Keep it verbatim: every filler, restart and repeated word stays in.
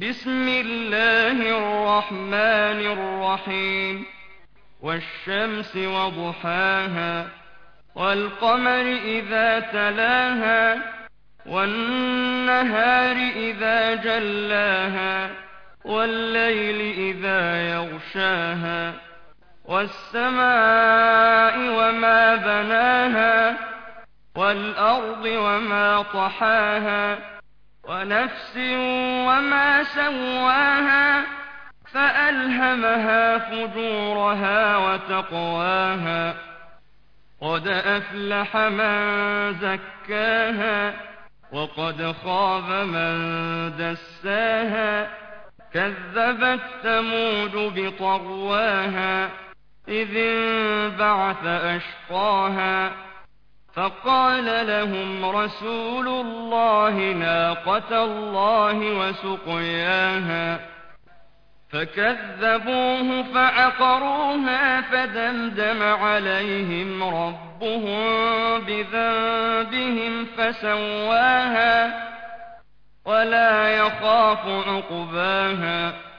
بسم الله الرحمن الرحيم والشمس وضحاها والقمر إذا تلاها والنهار إذا جلاها والليل إذا يغشاها والسماء وما بناها والأرض وما طحاها ونفس وما سواها فألهمها فجورها وتقواها قد أفلح من زكاها وقد خاب من دساها كذبت ثمود بطغواها إذ انبعث أشقاها فقال لهم رسول الله ناقة الله وسقياها فكذبوه فعقروها فدمدم عليهم ربهم بذنبهم فسواها ولا يخاف عقباها